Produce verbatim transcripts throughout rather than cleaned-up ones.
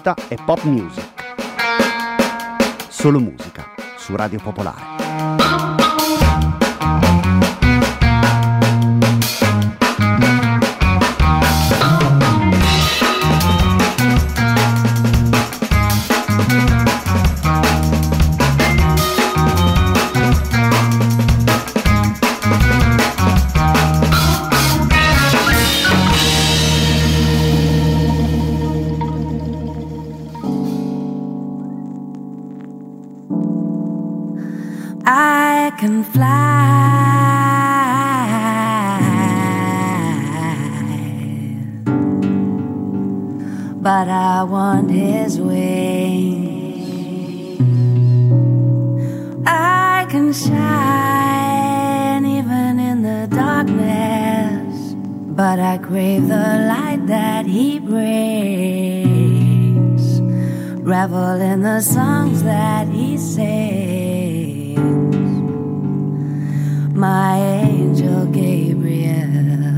Questa è Pop Music. Solo musica su Radio Popolare. I can fly, but I want his wings. I can shine even in the darkness, but I crave the light that he brings. Revel in the songs that he sings. My angel Gabriel,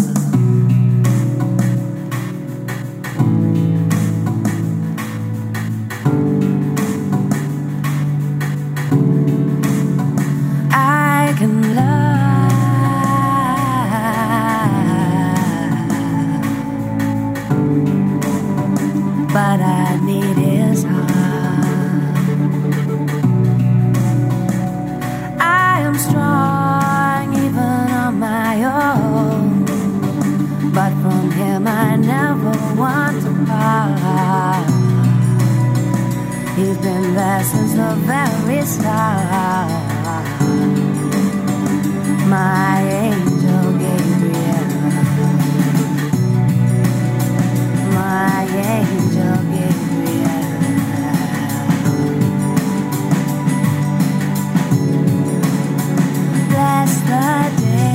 I can love, but I need his heart. I am strong but from him I never want to part. He's been there since the very start. My angel Gabriel, my angel Gabriel. Bless the day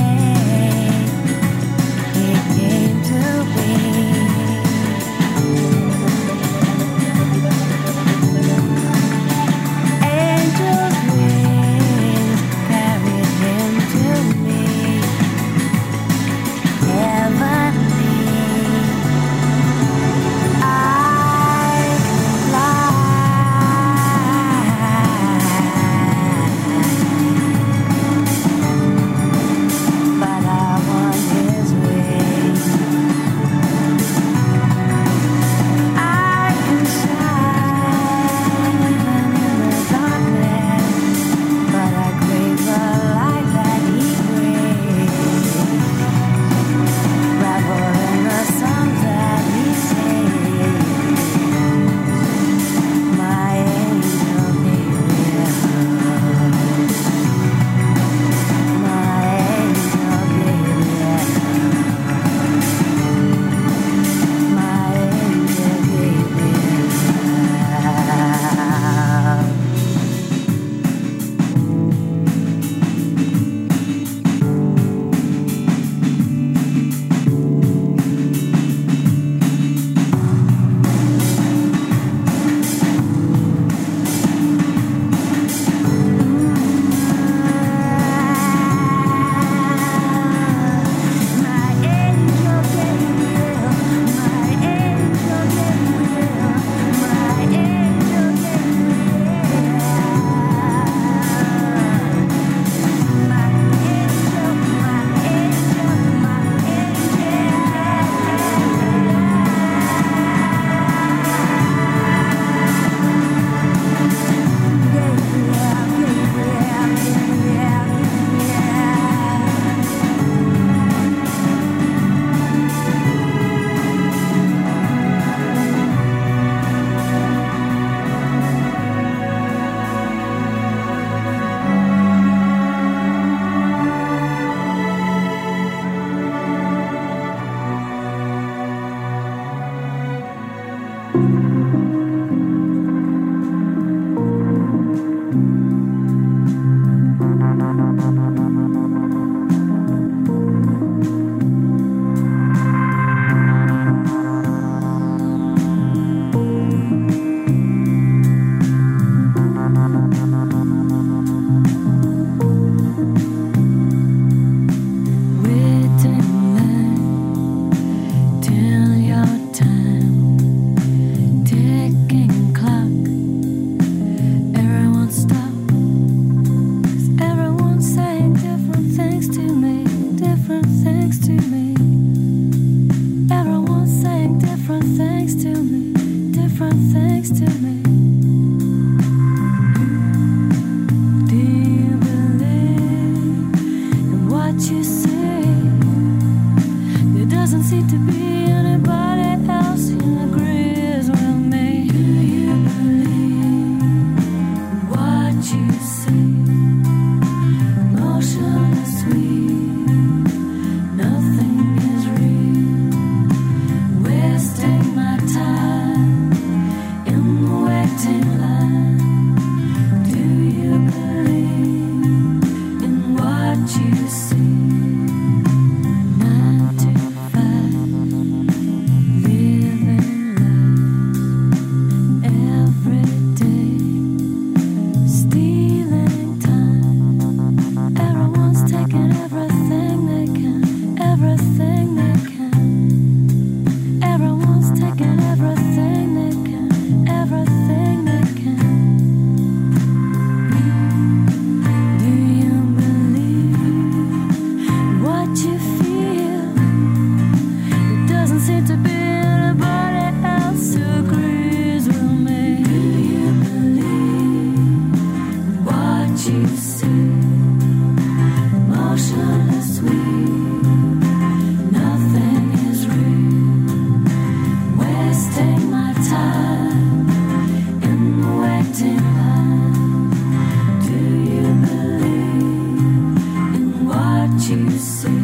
you see? There doesn't seem to be anybody else who agrees with me. Do you believe what you see? Motionless sweet, nothing is real. Wasting my time in the waiting line. Do you believe in what you see? Nine to five, living life every day, stealing time. Everyone's taking everything they can, everything they can. Everyone's taking everything they can, everything they can. Do you believe what you feel? There doesn't seem to be anybody else who agrees with me. Do you believe what you see? Motionless sweet, nothing is real. Wasting my time in the waiting line. Do you believe in what you see?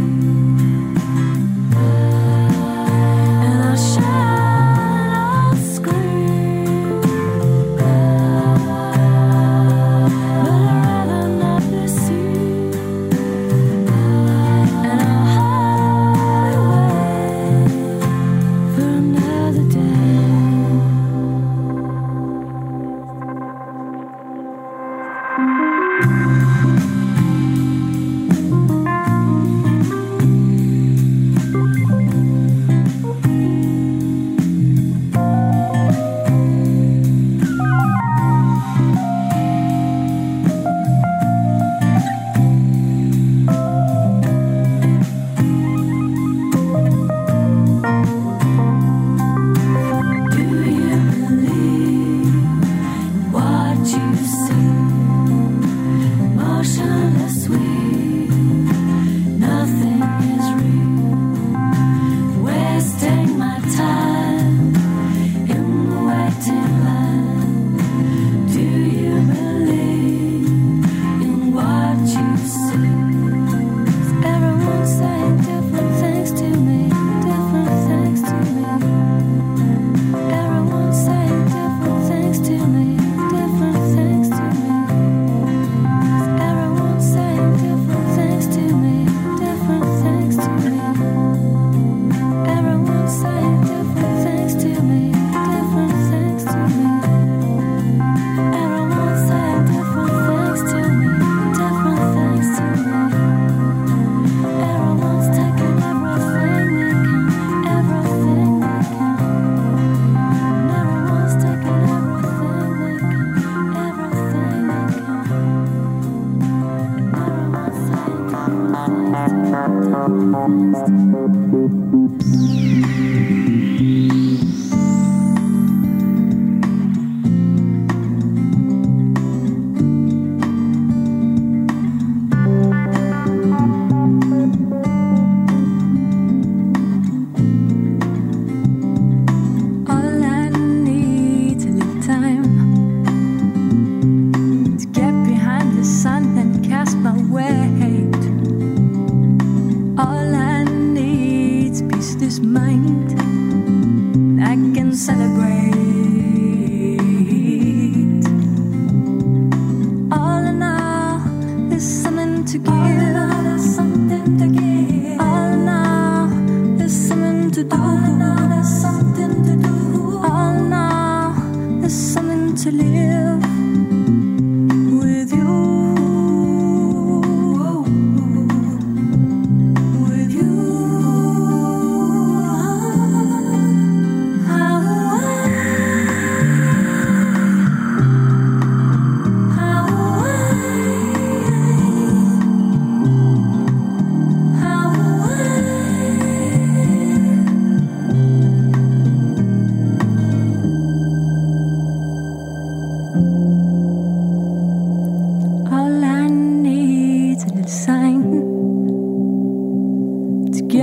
And I'll shout, I'll scream, but I'd rather not be seen. And I'll hide away for another day. Do you believe what you see? Motionless sweet, nothing is real. Wasting my time in the waiting line. Do you believe in what you see? Everyone's saying different things to me, different things to me. Everyone's saying different things to me, different things to me. Everyone's saying different things to me, different things to me. Everyone's saying different things to me, different things to me. Everyone's saying different things to me, different things to me. Everyone's taking everything they can, everything they can. And everyone's taking everything they can, everything they can. And everyone's saying different things to me, different things to me. All I need a little time to get behind the sun and cast my weight. All I need's peace, this mind.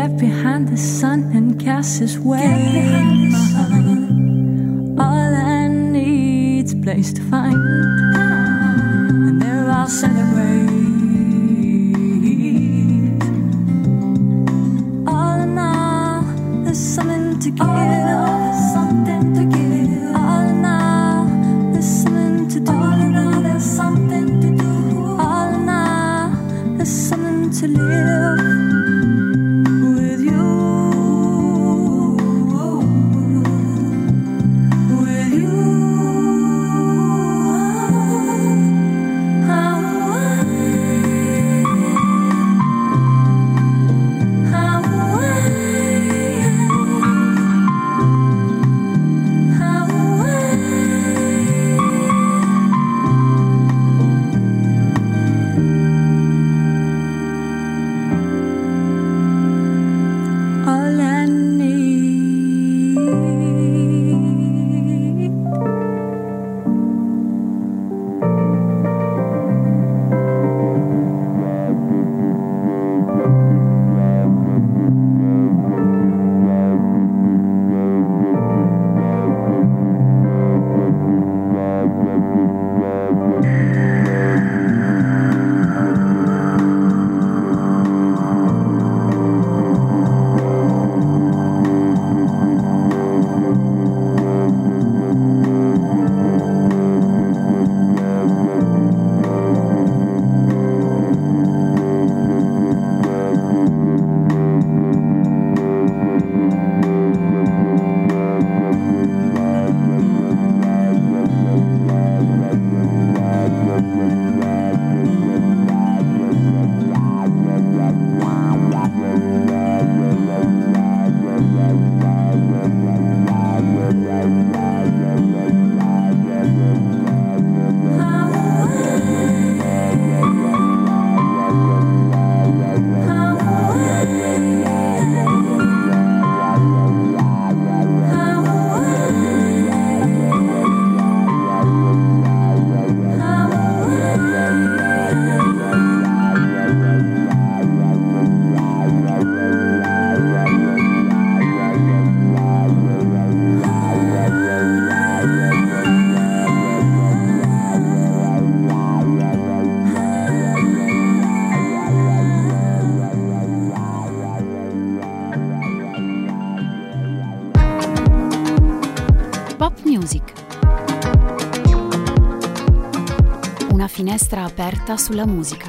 Get behind the sun and cast his way. All I need's a place to find, and there I'll celebrate. All in all, there's something to give. There's something to give. All in all, there's something to do. All in all, there's something to do. All in all, there's something to live. Finestra aperta sulla musica.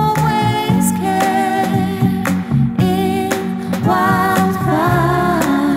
Wildfire.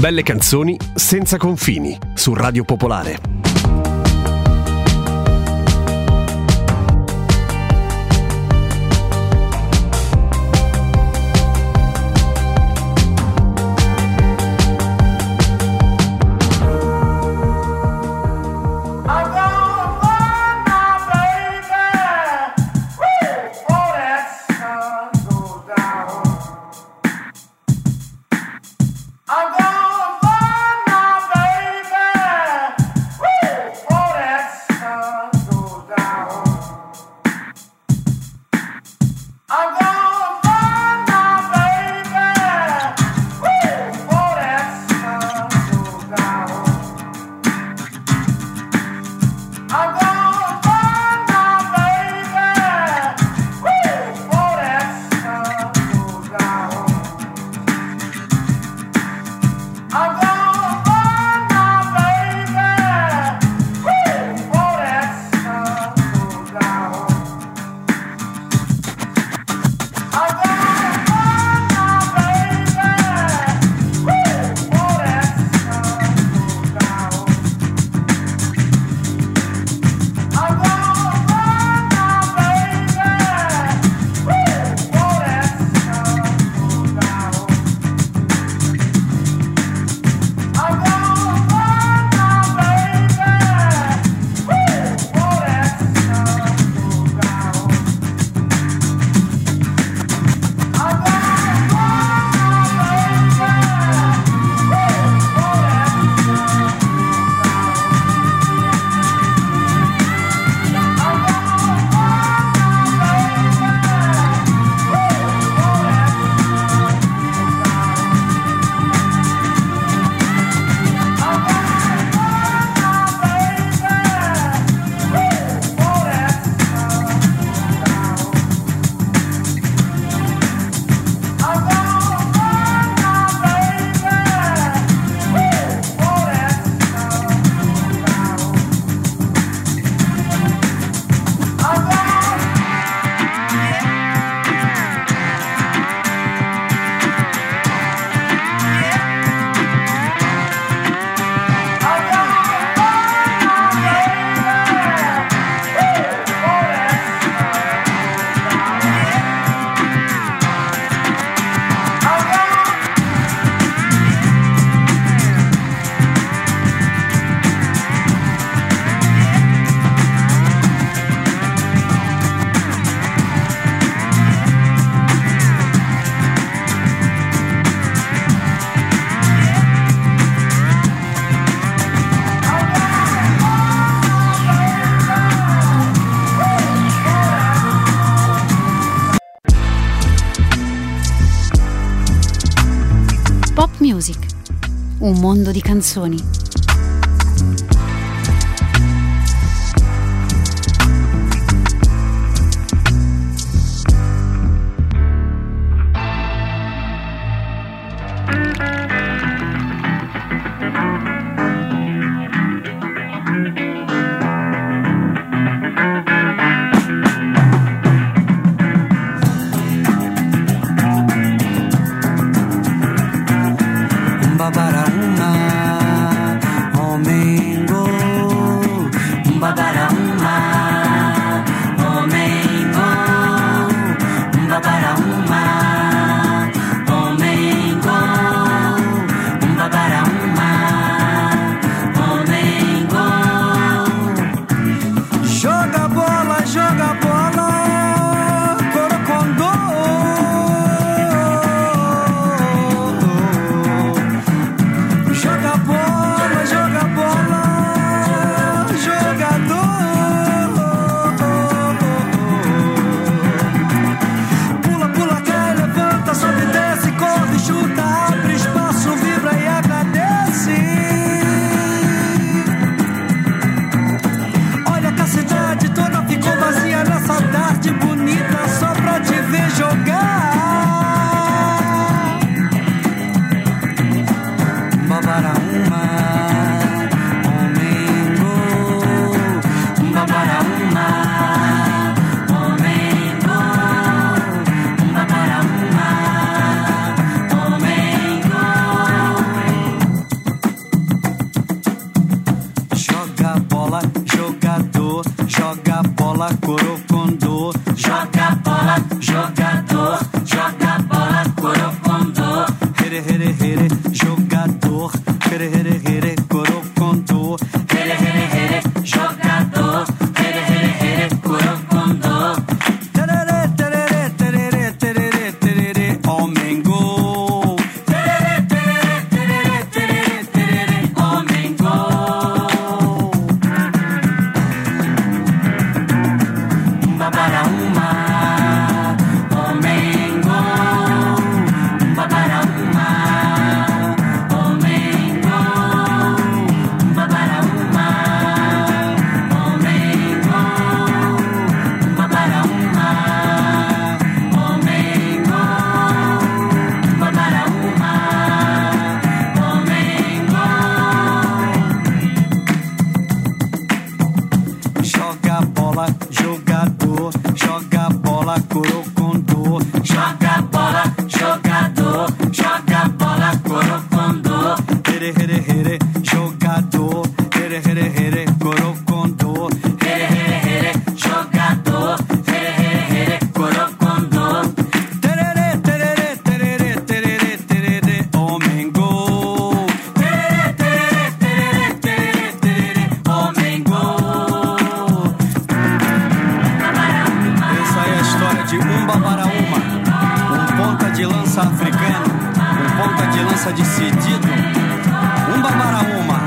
Belle canzoni senza confini su Radio Popolare. Pop Music, un mondo di canzoni. Joga bola, joga bola, jogador. bola, corocondô. Joga bola, jogador. Joga bola, corocondô. Here, here, here, jogador. Here, here, here, corocondô. Here, here, here, jogador. Here, here, here, corocondô. Tererê, tererê, tererê, tererê, tererê, homem gol. Tererê, tererê, tererê, tererê, tererê, homem gol. Umba para uma, homem gol. Umba para uma, homem gol. Umba para uma, homem gol. Umba para uma, homem gol. Umba para uma, homem gol. Joga bola, jogador. Joga bola, corocondô. Joga bola, jogador. Joga bola, corocondô. Here, here, here, jogador. Here, here, here, corocondô. Here, here, here, jogador. Here, here, here, corocondô. Tererê, tererê, tererê, tererê, tererê, homem gol. Tererê, tererê, tererê, tererê, tererê, homem gol. Essa é a história de Umba para uma, um ponta de lança africano, um ponta de lança decidido. Umba para uma.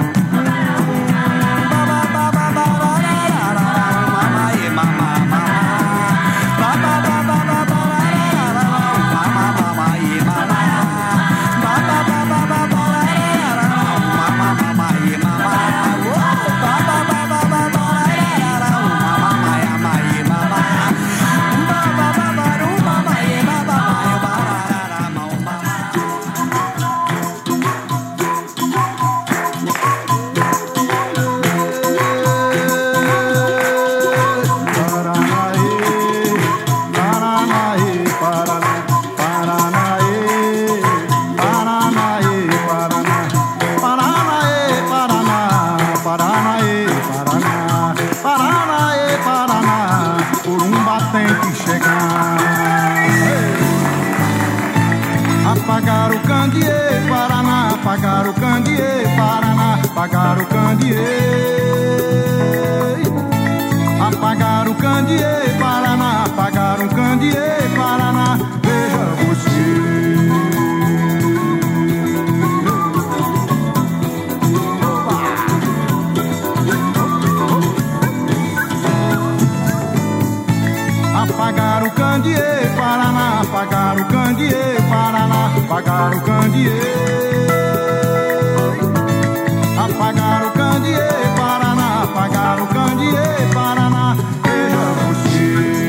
Apagar o candeeiro, Paraná, apagar o candeeiro, Paraná, apagar o candeeiro. Apagar o candeeiro, Paraná, apagar o candeeiro, Paraná, veja você. Apagar o candeeiro, Paraná, apagar o candeeiro, Paraná, apagar o candeeiro. Apagar o candeeiro, Paraná, apagar o candeeiro, Paraná, veja você.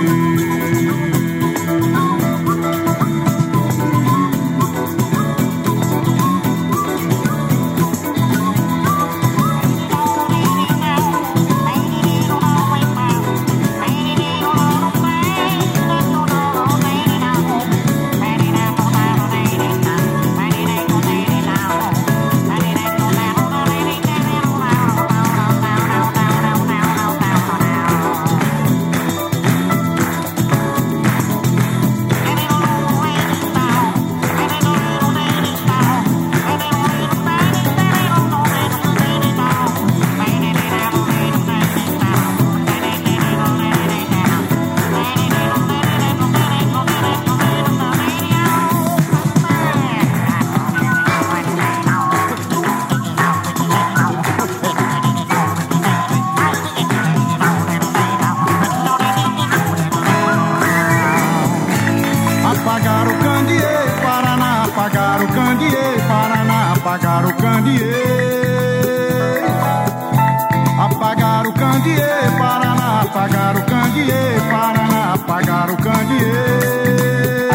Apagar o candeeiro, Paraná, apagar o candeeiro, Paraná, apagar o candeeiro. Apagar o candeeiro, Paraná, apagar o candeeiro, Paraná, apagar o candeeiro.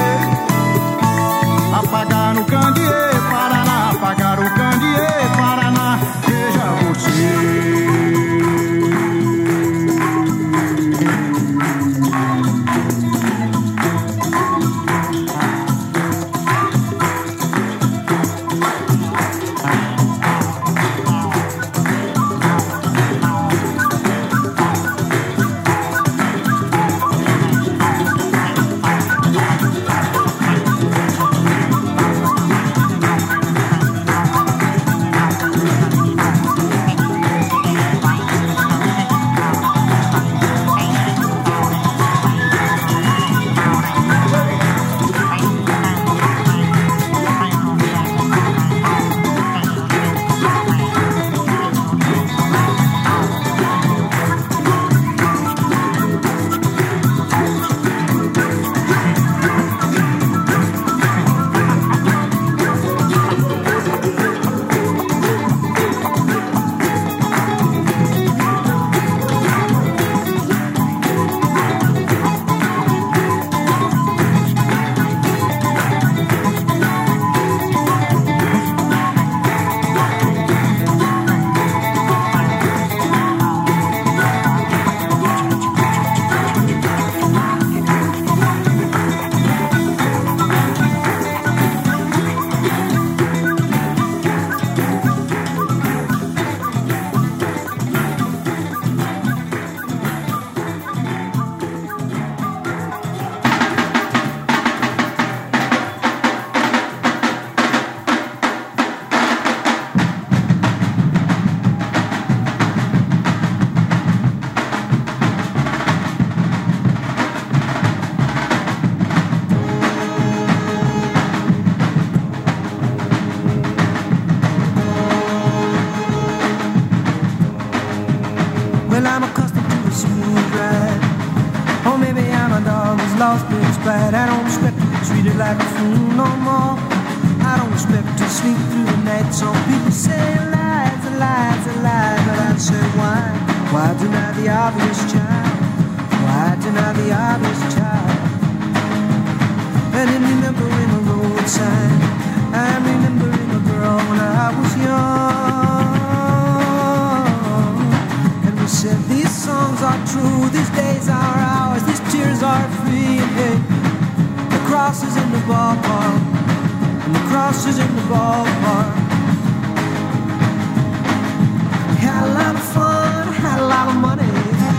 Apagar o candeeiro, Paraná, apagar o candeeiro, Paraná, veja você. Well, I'm accustomed to a smooth ride. Or maybe I'm a dog who's lost its pride. I don't expect to be treated like a fool no more. I don't expect to sleep through the night. Some people say lies, a lies, a lie. But I say why? Why deny the obvious child? Why deny the obvious child? And in remembering a road sign, I'm remembering a girl when I was young. And we said these songs are true, these days are ours, these tears are free. Hey, the cross is in the ballpark, and the cross is in the ballpark. We had a lot of fun, had a lot of money.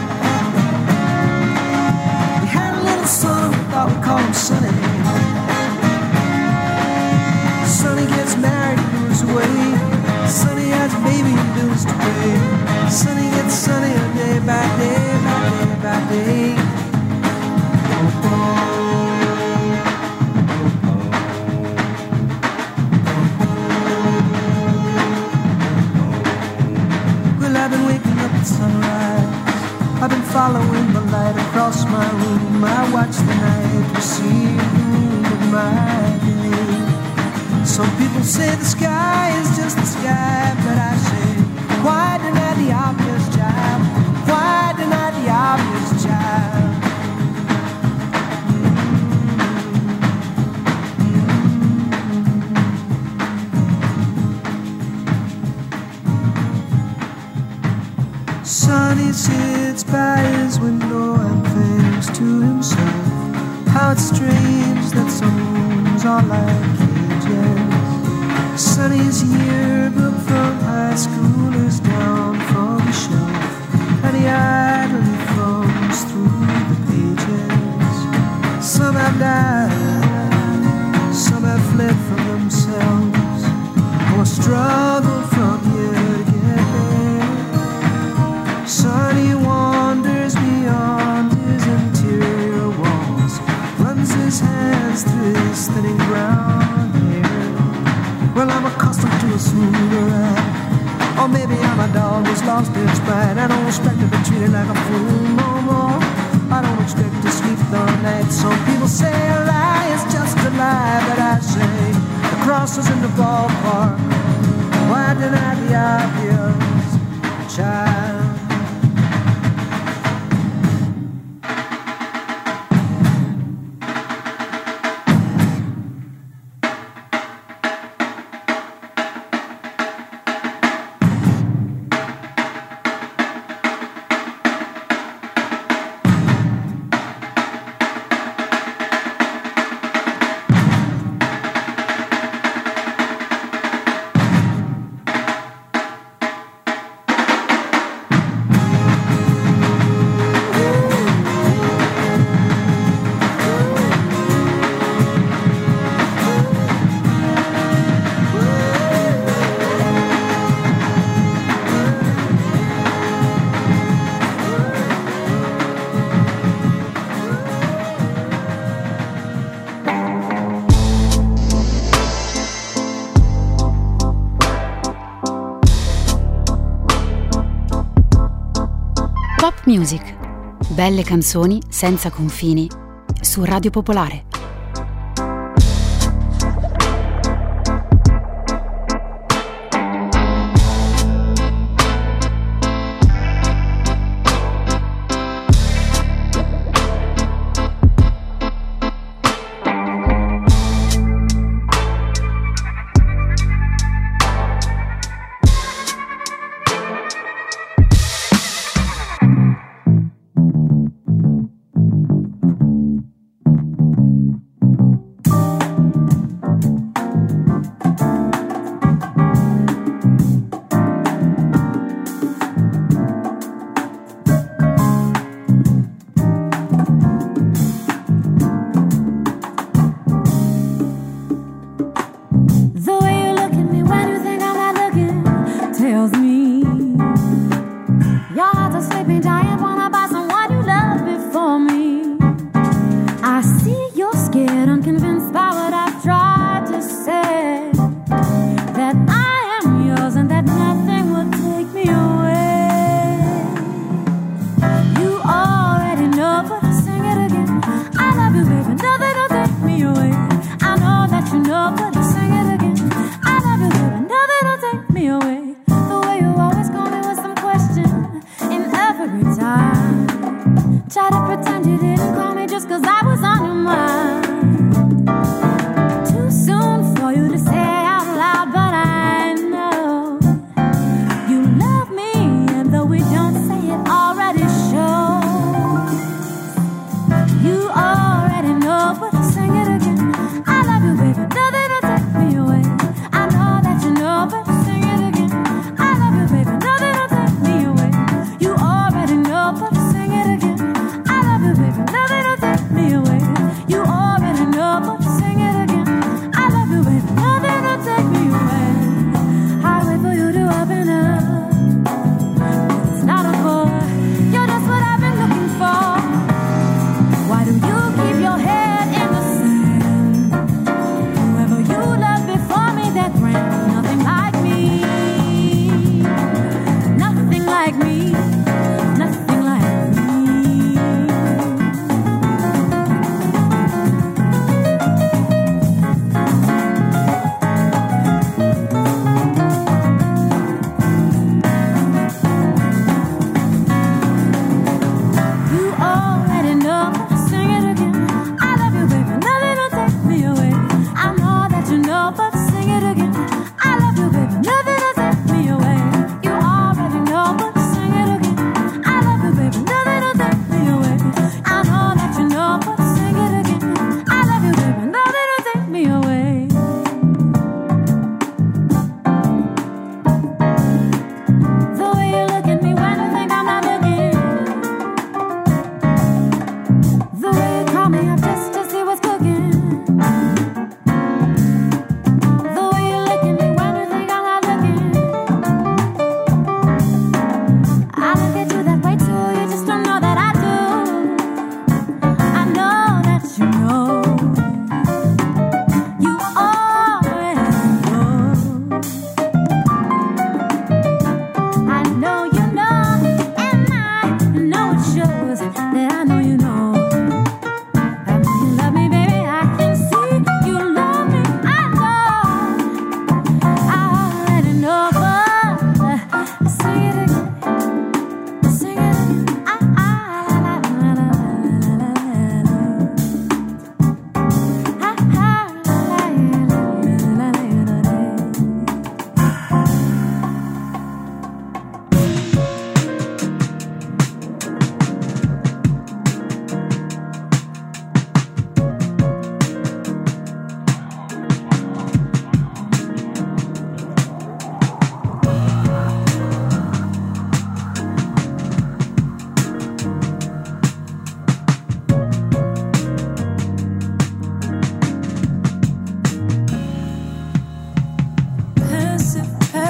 We had a little son, we thought we'd call him Sonny. Sonny gets married and moves away. Sonny has a baby and bills to pay. Sonny gets sunnier day by day, by day by day. Oh, oh. Well, I've been waking up at sunrise. I've been following the light across my room. I watch the night receive the moon of my day. Some people say the sky is just the sky, but I say, why deny the obvious child? Why deny the obvious child? Sonny sits by his window and thinks to himself, how it's strange that some rooms are like cages. Sonny's yearbook from high school is down from the shelf, and he idly thumbs through the pages. Some have died, some have fled from themselves, or struggled from here to get there. Sonny wanders beyond his interior walls, runs his hands through his thinning brown hair. Well, I'm accustomed to a smoother ride. Or maybe I'm a dog who's lost its pride. I don't expect to be treated like a fool no more. I don't expect to sleep the night. Some people say a lie is just a lie, but I say the cross is in the ballpark. Why deny the obvious child? Pop Music. Belle canzoni senza confini su Radio Popolare.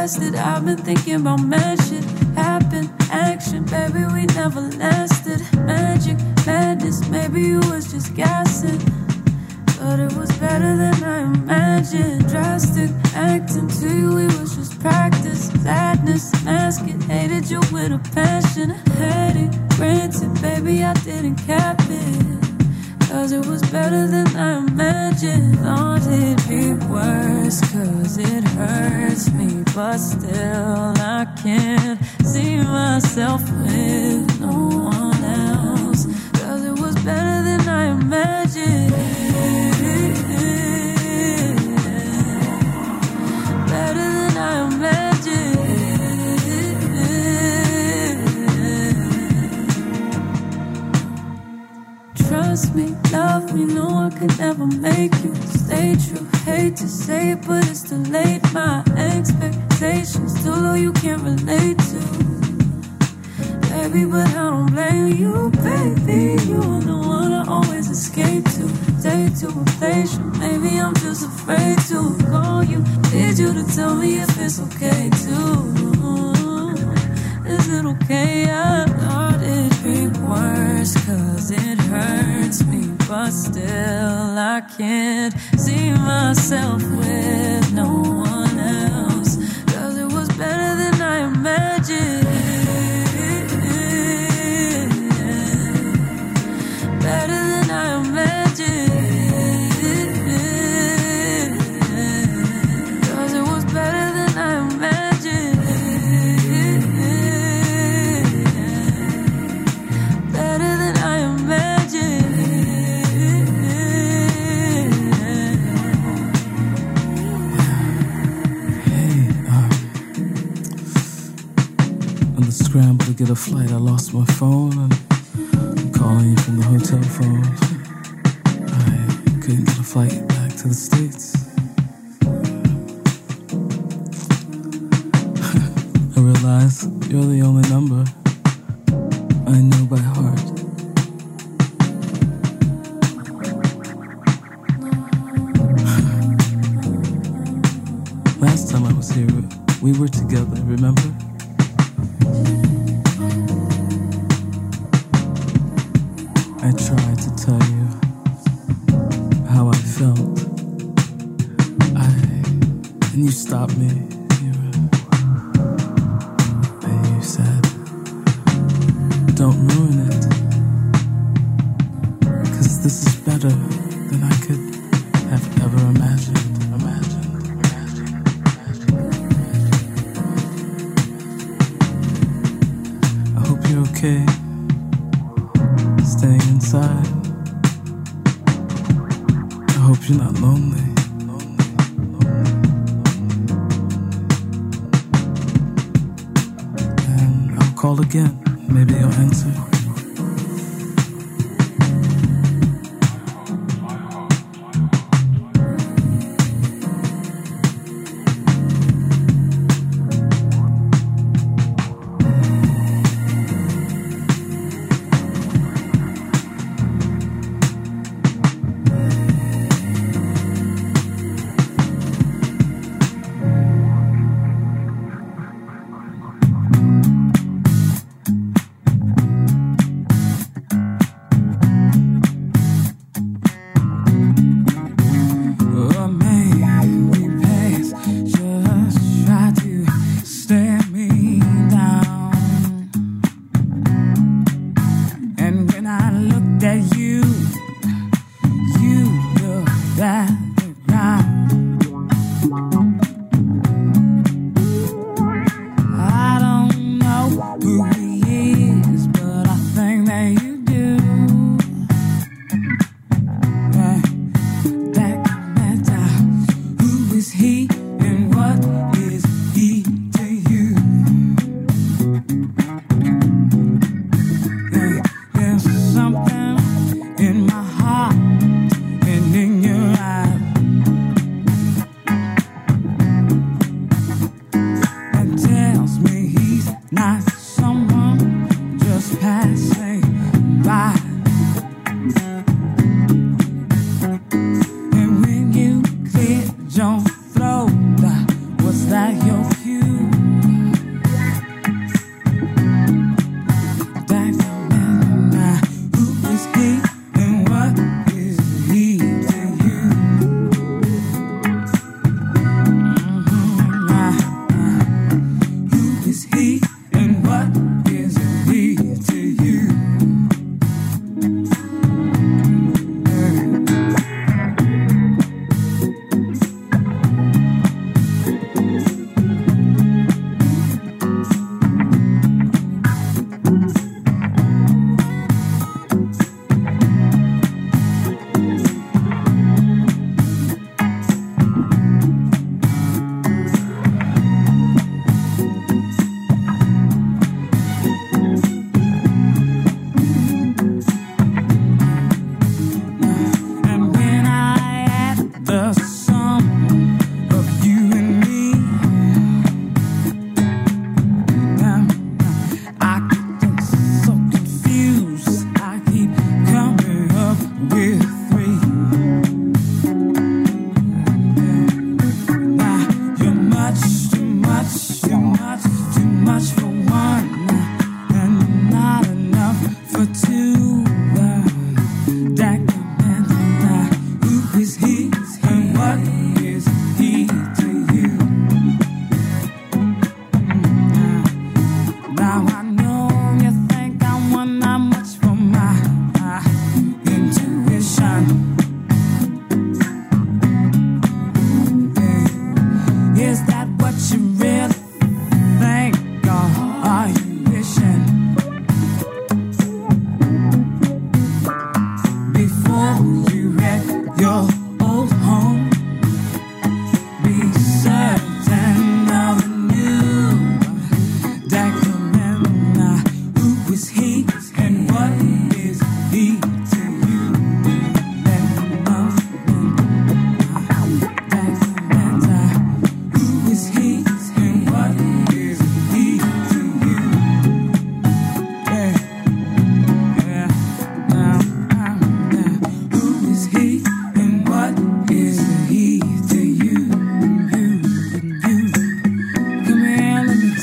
blasted. I've been thinking about mad shit. Happen, action, baby, we never lasted. Magic, madness, maybe you was just gassing. But it was better than I imagined. Drastic, acting to you, it was just practice. Sadness, mask it, hated you with a passion. I had it, granted, baby, I didn't cap it. Cause it was better than I imagined. Thought it'd be worse, cause it hurts me. But still I can't see myself with no one else. Cause it was better than I imagined. Better than I imagined. Trust me, love me, no I could never make you stay true. Hate to say it, but it's too late. My expectations too low, you can't relate to. Baby, but I don't blame you, baby. You are the one I always escape to. Take to replace you, maybe I'm just afraid to call you. Need you to tell me if it's okay too. Is it okay? I thought it'd be worse, cause it hurts me. But still I can't see myself with no one else. Cause it was better than I imagined. Better than I imagined. Cause it was better than I imagined. Better than I imagined. Hey, um, on the scramble to get a flight, I lost my phone and I'm calling you from the hotel phone. I couldn't get a flight back to the States. I realize you're the only number I know by heart. Last time I was here, we were together, remember? I tried to tell you how I felt. I and you stopped me. You, and you said, "Don't ruin it, 'cause this is better than I could have ever imagined." Imagined, imagined, imagined. I hope you're okay. Staying inside. I hope you're not lonely. Lonely, lonely, lonely. And I'll call again. Maybe you'll answer. Your throat, was that your cue?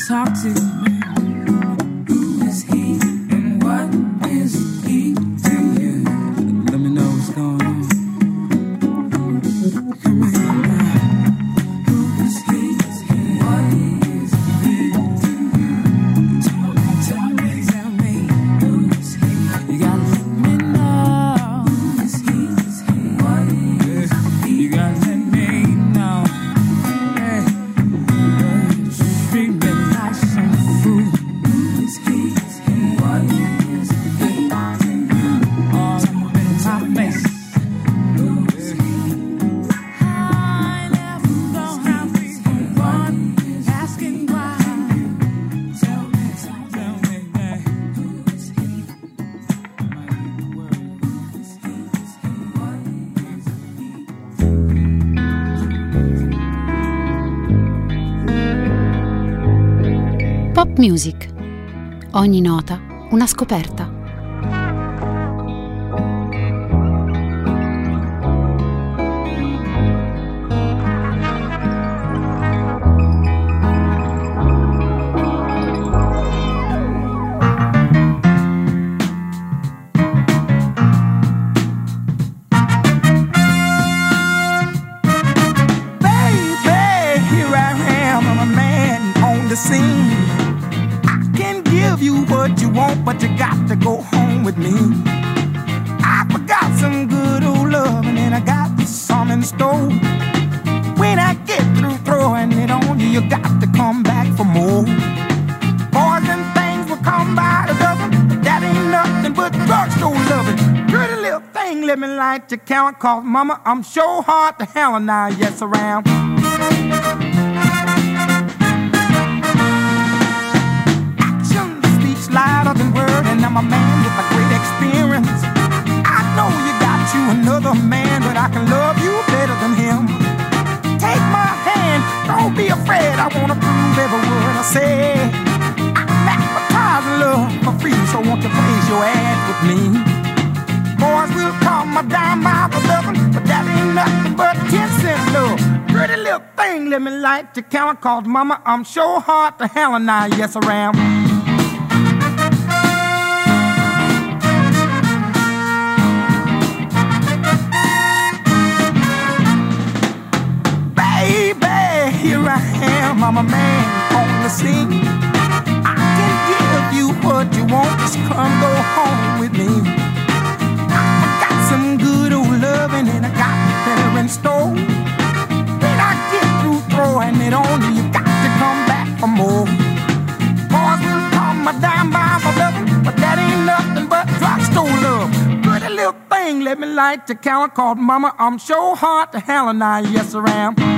talk to me. Who is he and what is he to you? Let me know what's going on. Come here now. Who is he and what is he to you? Tell me, tell me, tell me. Who is he? You gotta let me know. Who is he and what is he? You gotta let me know. Hey, uh, treat me like some food. Who is he and what is he to you? All up in my face. Who is he? I never know how people want, asking why. Tell me, tell me, hey. Who is he? Might be the word. Who is he and what is he? Pop music. Ogni nota una scoperta. Baby, here I am, I'm a man on the scene. I can give you what you want, but you got to go home with me. I forgot some good old loving and I got some in store. When I get through throwing it on you, you got to come back for more. Boys and things will come by the dozen, but that ain't nothing but drugstore loving. Pretty little thing, let me light your count, cause mama, I'm sure hard to handle now, yes around. Action speaks louder than word, and I'm a man with a great experience. I know you got you another man, but I can love you better than him. Take my hand, don't be afraid, I wanna prove every word I say. I'm advertising love for free, so won't you place your ad with me? Boys will call my dime by the dozen, but that ain't nothing but ten cent love. Pretty little thing, let me light your count, cause mama, I'm sure hard to handle now, yes around. Baby, here I am, I'm a man on the scene. I can give you what you want, just come go home with me. I got some good old loving and I got better in store. When I get through throwing it on you, you got to come back for more. Boys will call my dime by my loving, but that ain't nothing but drugstore love. Pretty little thing, let me light the count, cause mama, I'm sure hard to handle now, yes around.